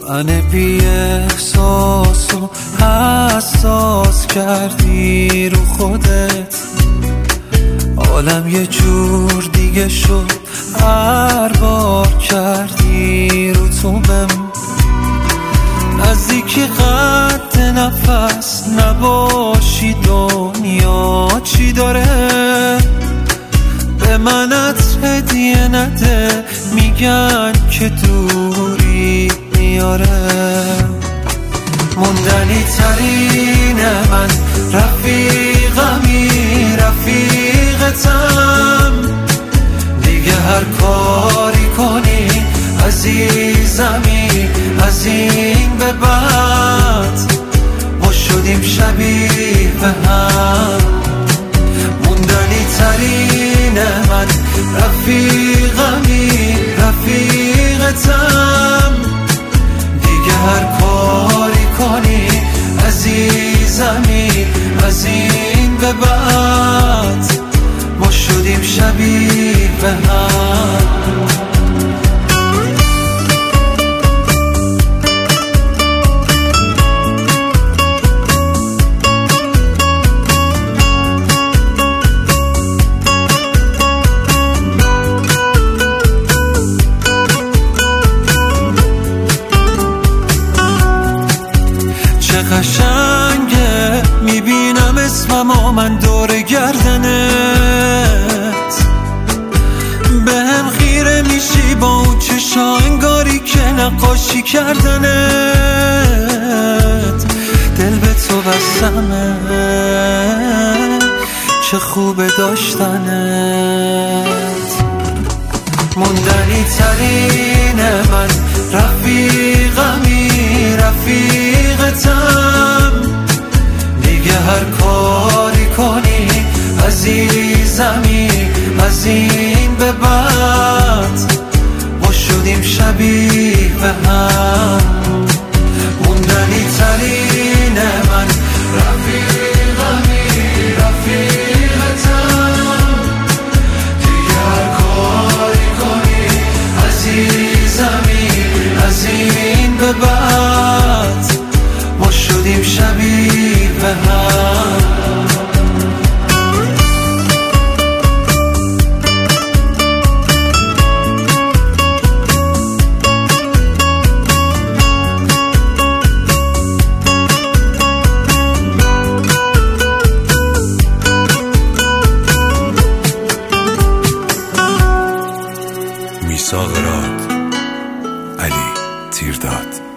من بی احساسو حساس کردی رو خودت، عالم یه جور دیگه شد هر بار کردی رو تو بهم. نزدیکی قد نفس نباشی دنیا چی داره، به منت هدیه نده میگن که دوری میاره. موندنی ترین من رفیقمی رفیقتم، دیگه هر کاری کنی عزیزمی از این به بعد ما شدیم شبیه به هم. موندنی ترین من رفیقمی رفیقتم، دیگه هر کاری کنی عزیزمی از این به بعد ما شدیم شبیه به هم. قشنگه میبینم اسممو من دور گردنت، به هم خیره میشی با اون چشا انگاری که نقاشی کردنت. دل به تو بستمه چه خوبه داشتنت. موندنی ترین من رفیقمی رفیقتم، دیگه هر کاری کنی عزیزمی از این به بعد ما شدیم شبیه به هم. موندنی ترین من رفیقمی رفیقتم، دیگه هر کاری کنی عزیزمی از این به بعد ما شدیم شبیه به هم. میثاق راد، علی تیرداد.